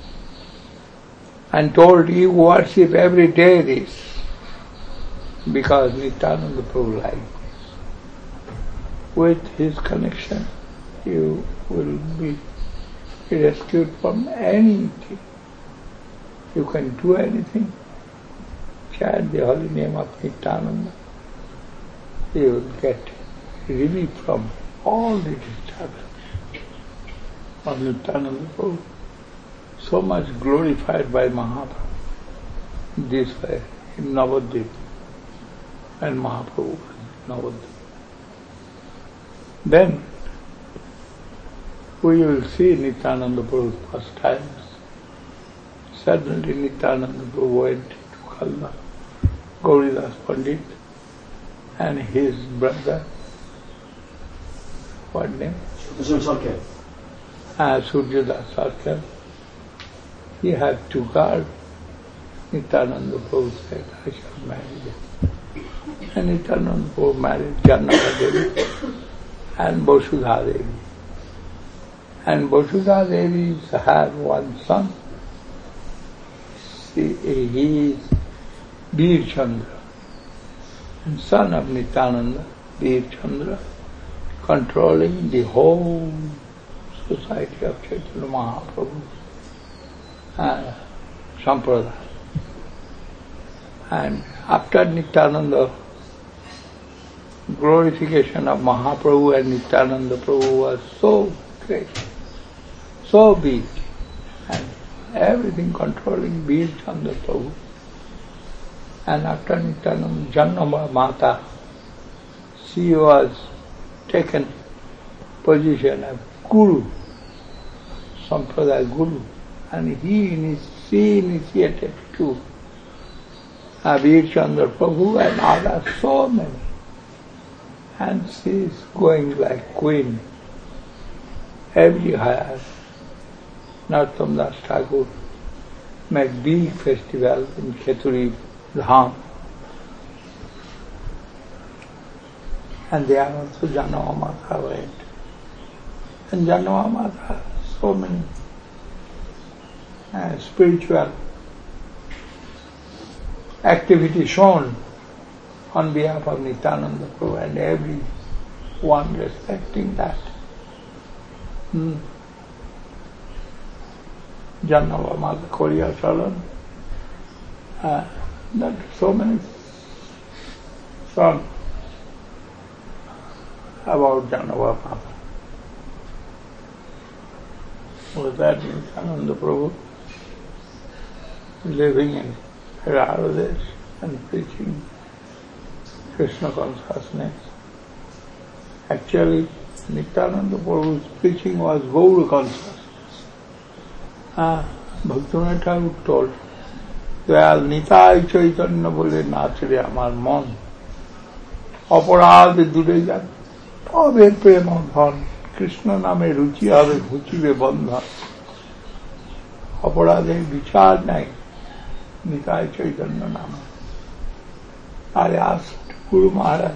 and told, you worship every day this, because Nityananda Prabhu liked this. With his connection, you will be rescued from anything. You can do anything. Chant the holy name of Nityananda. You will get relief from all the disturbance of Nityananda Prabhu. So much glorified by Mahaprabhu. This way, in Navadvip. And Mahaprabhu was in Navadvip. Then, we will see Nityananda Prabhu's pastimes. Suddenly Nityananda Prabhu went to Khalna, Gauridas Pandit, and his brother, what name? Ah, Suryadas Sarkar. He had to guard. Nityananda Prabhu said, I shall marry them. And Nityananda Prabhu married Jannava Devi and Vasudha Devi. And Vasudha Devi had one son. He is Veer Chandra, and son of Nityananda, Veer Chandra, controlling the whole society of Chaitanya Mahaprabhu and Sampradaya. And after Nityananda, glorification of Mahaprabhu and Nityananda Prabhu was so great, so big, and everything controlling Veer Chandra Prabhu. And after Nityananda, Jannava Mata, she was taken position of Guru, Sampradaya Guru, and he she initiated to Veer Chandra Prabhu and others, so many. And she is going like queen everywhere. Narottam Das Thakur made big festival in Kheturi Dham. And there also Jannava Mata went. And Jannava Mata has so many uh, spiritual activity shown on behalf of Nityananda Prabhu, and everyone respecting that. Hmm. Jannava Mata Koriya Chalan. Uh, that so many songs about Jannava Mata. Was that Nityananda Prabhu living in Raradesh and preaching Krishna consciousness? Actually, Nityananda Prabhu's preaching was Gaura consciousness. Ah, Bhaktivinoda Thakur told, Dayal Nitai Chaitanya bole nachre amar mon, অপরাধ দূরে যান, তবে প্রেম ধন, কৃষ্ণ নামে রুচি হবে ঘুচিবে বন্ধন। অপরাধের বিচার নাই, নিতাই চৈতন্য নামে। I asked Guru Maharaj,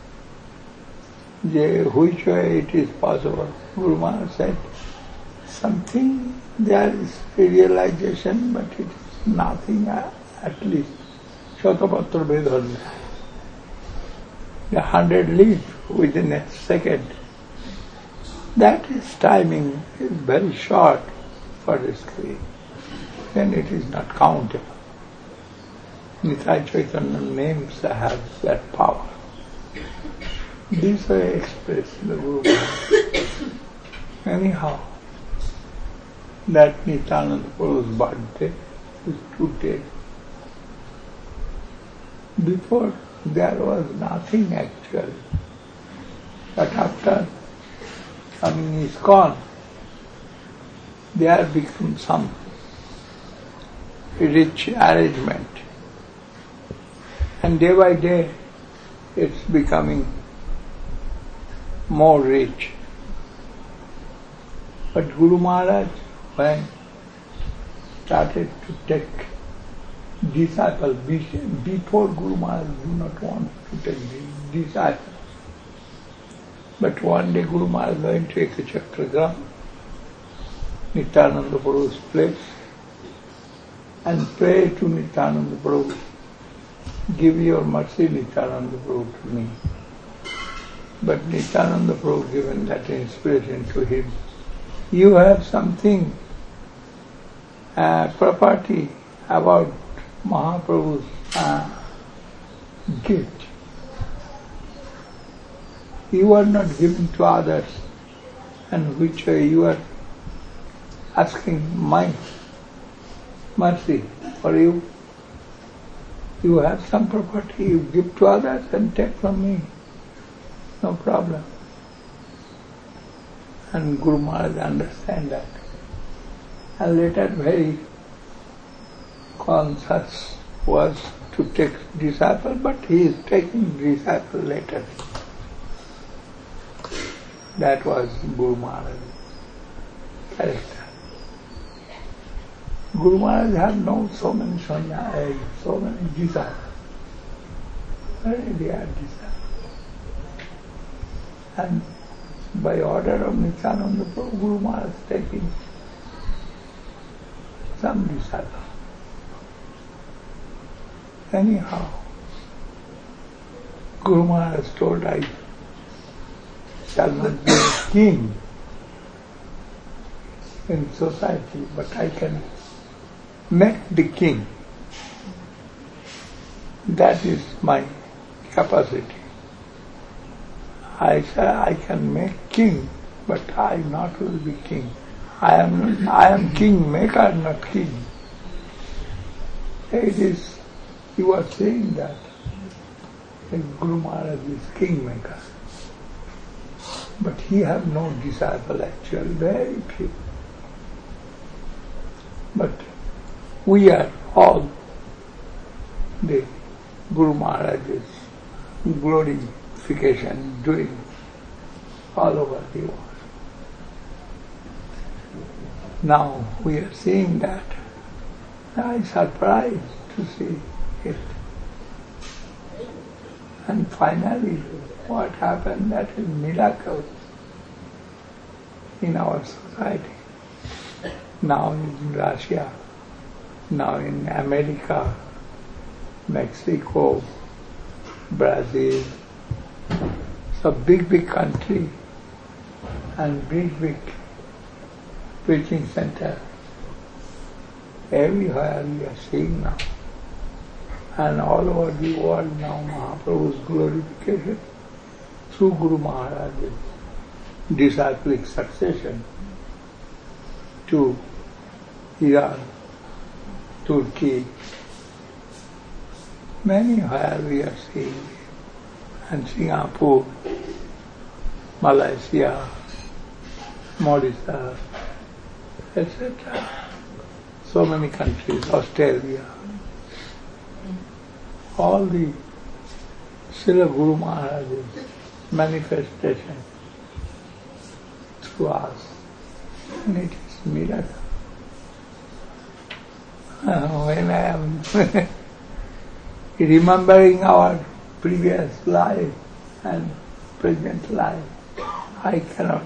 which way it is possible. Guru Maharaj said, something there is realization, but it is nothing, at least Shatapatra Vedhan. The hundred leaves within a second. That is timing is very short for this creed. Then it is not countable. Nitai Chaitanya names have that power. This I express in the Guru Maharaj. Anyhow, that Nityananda Prabhu's birthday is today. Before there was nothing actually. But after coming ISKCON, there become some rich arrangement. And day by day it's becoming more rich. But Guru Maharaj, when started to take disciples, before Guru Maharaj do not want to take disciples. But one day Guru Maharaj went to Ekachakragram, Nityananda Prabhu's place, and pray to Nityananda Prabhu, give your mercy, Nityananda Prabhu, to me. But Nityananda Prabhu given that inspiration to him. You have something, uh, property about Mahaprabhu's uh, gift. You are not giving to others, and which uh, you are asking my mercy for you. You have some property, you give to others and take from me. No problem. And Guru Maharaj understand that. And later very conscious was to take disciple, but he is taking disciple later. That was Guru Maharaj's character. Guru Maharaj had known so many sannyas, so many disciples. Very dear disciples. And by order of Nityananda Prabhu, Guru Maharaj taking some disciples. Anyhow, Guru Maharaj told, I shall not be a king in society, but I can make the king. That is my capacity. I say I can make king, but I not will be king. I am I am king maker, not king. It is, you are saying that Guru Maharaj is king maker. But he have no disciple actually, very few. But we are all the Guru Maharaj's glorification doing all over the world. Now we are seeing that. I am surprised to see it. And finally, what happened, that is miracle in our society. Now in Russia, now in America, Mexico, Brazil, so big, big country and big, big preaching center. Everywhere we are seeing now. And all over the world now Mahaprabhu's glorification through Guru Maharaj's disciplic succession to Iran, Turkey, many where we are seeing, and Singapore, Malaysia, Mauritius, et cetera. So many countries, Australia. All the Srila Guru Maharaj's manifestation through us. And it is miracle. Uh, when I am remembering our previous life and present life, I cannot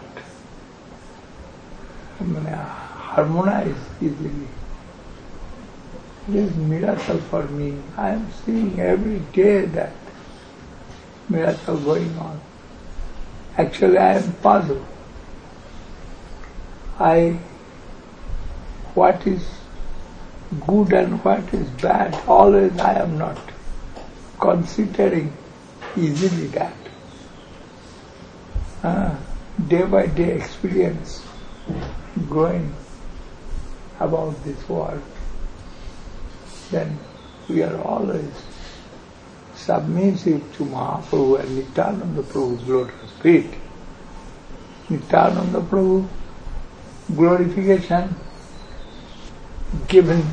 I mean, harmonize easily. It is miracle for me. I am seeing every day that miracle going on. Actually, I am puzzled. I, what is good and what is bad, always I am not considering easily that. Uh, day by day experience growing about this world, then we are always submissive to Mahaprabhu and Nityananda Prabhu's lotus feet. Nityananda Prabhu glorification given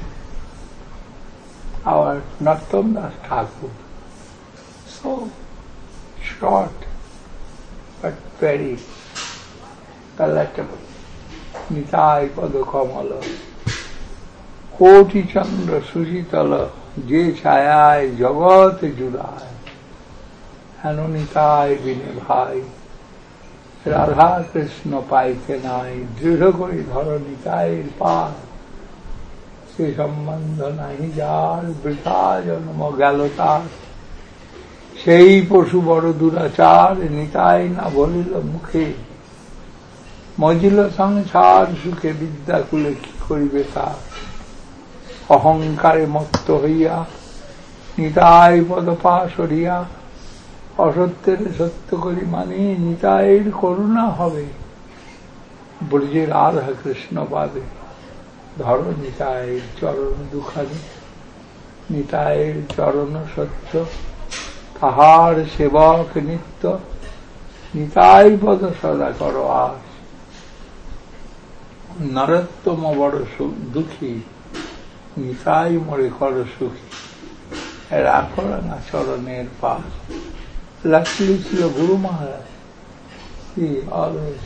our Narottam Das Thakur. So short but very palatable. Nitai Pada Kamala Koti Chandra Susitala Je Chayai Jagat Judai Hanunitai Vine Bhai Radha Krishna Paike Nai Dridha Kori Dhara Nitai Pa সে সম্বন্ধ নাহি যার, বৃথা জন্ম গেল তার। সেই পশু বড় দুরাচার, নিতাই না বলিল মুখে। মজিল সংসার সুখে, বিদ্যাকুলে কি করিবে তার। অহংকারে মত্ত হইয়া, নিতাই পদ পা সরিয়া। অসত্যের সত্য করি মানি, নিতাইয়ের করুণা হবে। ব্রজে রাধা কৃষ্ণ পাবে, ধর নিতাইয়ের চরণ দুখানি। নিতাইয়ের চরণ সত্য, তাহার সেবক নিত্য। নিতাই পদ সদা কর আস, নরোত্তম বড় দুঃখী। নিতাই মরে কর সুখী, রাখো না চরণের পাশ। Luckily ছিল Guru Maharaj. He always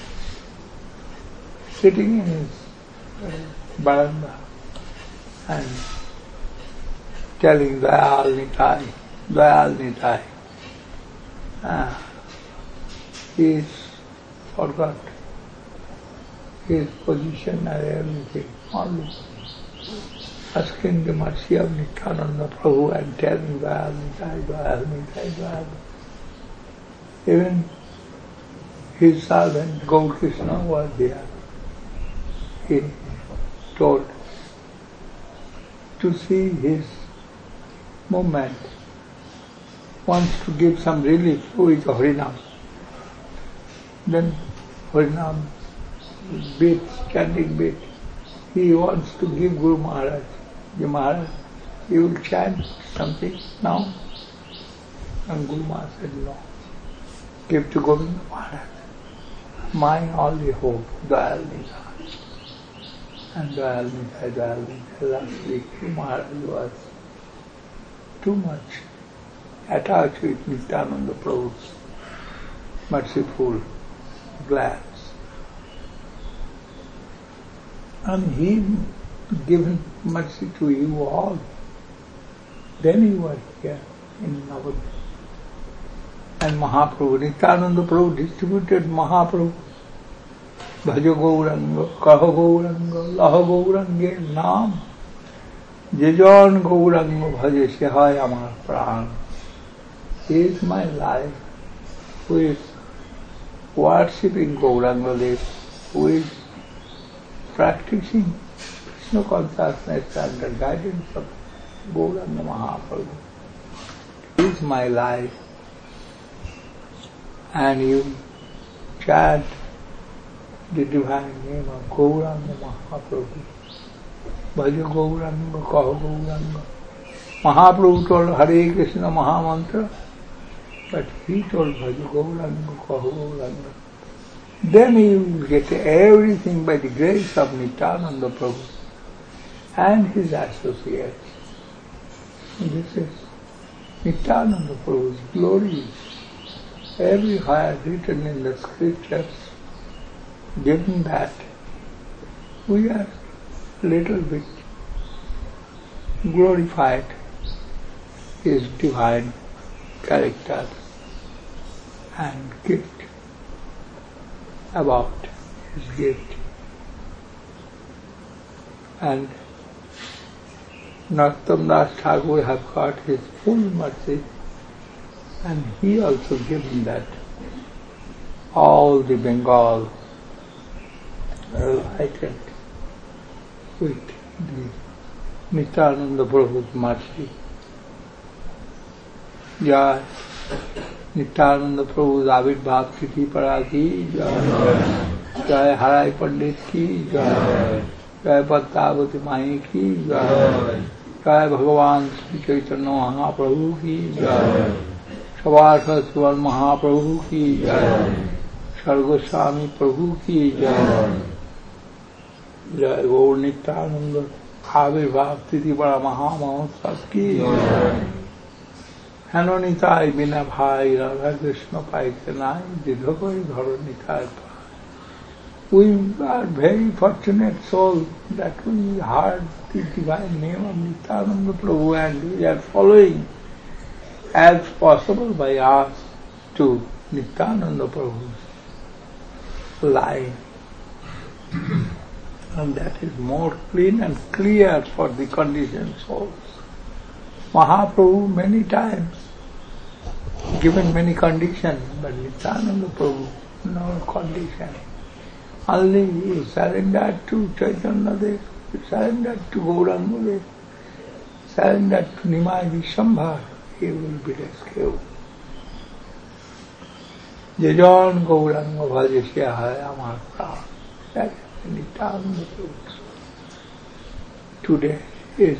sitting in his veranda and telling Dayal Nitai, Dayal Nitai. Ah, he forgot his position and everything. Only asking the mercy of Nityananda Prabhu and telling Dayal Nitai, Dayal Nitai, Dayal. Even his servant Gaur Krishna was there. He told to see his movement, wants to give some relief with Harinam. Then Harinam beat, chanting beat. He wants to give Guru Maharaj. The Maharaj, you will chant something now? And Guru Maharaj said, no. Give to Govinda Maharaj. My only hope, Dayal Nitai. And Dayal Nitai, Dayal Nitai. Lastly, Guru Maharaj was too much attached with Nityananda Prabhu's merciful glance. And he given mercy to you all. Then you were here in Navadvip. And Mahaprabhu, Nityananda Prabhu distributed Mahaprabhu. Bhajo Gauranga, Kaho Gauranga, Laho Gaurange Naam. Jejon Gauranga Bhaje Sehai Amar Pran. He is my life, who is worshipping Gauranga Dev, who is practicing Krishna consciousness under guidance of Gauranga Mahaprabhu. He is my life. And you chant the divine name of Gauranga Mahaprabhu. Bhaja Gauranga, Kaho Gauranga. Mahaprabhu told Hare Krishna Mahamantra, but he told Bhaja Gauranga, Kaho Gauranga. Then you will get everything by the grace of Nityananda Prabhu and his associates. This is Nityananda Prabhu's glory. Everywhere written in the scriptures, given that we are little bit glorified his divine character and gift, about his gift. And Narottam Das Thakur have got his full mercy, and he also given that all the Bengal are lightened with the Nityananda Prabhu's mercy. Jai Nityananda Prabhu's Avirbhav Tithi Paraki, Jai Jai Harai Pandit ki, Jai Jai Padmavati Mai ki, Jai Jai Bhagavan Sri Chaitanya Mahaprabhu ki, Jai Savasat Suvan Mahaprabhu ki, Jai Sargoswami Prabhu ki, Jai Jai Gaur Nityananda Avirbhav Tithi Para Mahamahotsav ki, Jai হেন নিতাই বিনা ভাই রাধা কৃষ্ণ পাইতে নাই, দীর্ঘ করে ধর নিতাই পাই। We are very fortunate soul that we heard the divine name of Nityananda Prabhu and we are following as possible by us to Nityananda Prabhu's line. And that is more clean and clear for the conditioned souls. Mahaprabhu many times given many conditions, but Nityananda Prabhu, no condition. Only he surrendered to Chaitanya Dev, he surrendered to Gauranga Dev, surrendered to Nimai Vishambhar, he will be rescued. Jajan Gauranga Bhajasya Hai Amar Prabhu. That is Nityananda Prabhu. Today is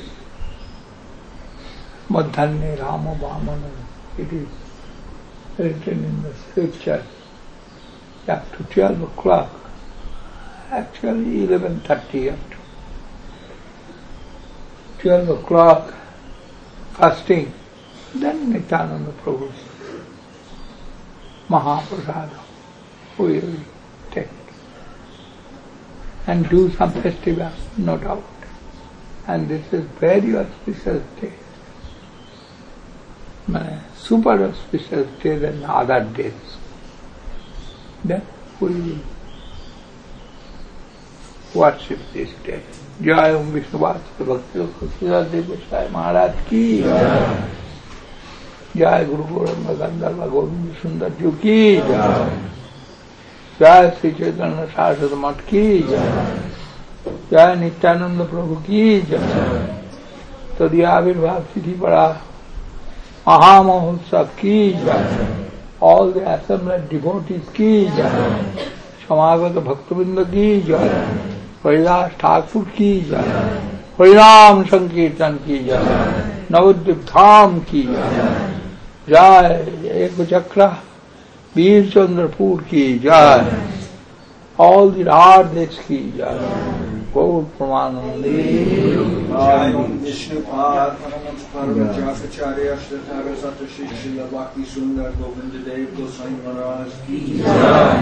Madhyane Rama Vamana. It is written in the scripture up to twelve o'clock, actually eleven thirty up to twelve o'clock fasting, then Nityananda Prabhu's Mahaprasada we will take and do some festival, no doubt. And this is very auspicious day. Super auspicious day than other days. Then we will worship this day. Jai Om Vishnuvat Bhakti Sridhar Devasai Maharaj ki Jai. Jai Guru Gauranga Gandharva Govind Sundar Ji ki Jai. Jai Sri Chaitanya Saraswati Math ki Jai. Jai Nityananda Prabhu ki Jai. Tadiya Avirbhav Tithi Para Mahamahotsav ki Jai. All the assembled devotees ki Jai. Samagata Bhaktivinoda ki Jai. Haridas Thakur ki Jai. Harinam Sankirtan ki Jai. Navadvip Dham ki Jai. Jai Ekachakra Veer Chandrapur ki Jai. All the Radhas ki Jai. Gaur Pramanandi Jai Om Vishnupad Parvajapacharya Shratara Satashi Srila Bhakti Sundar Govinda Dev Goswami Maharaj ki Jai.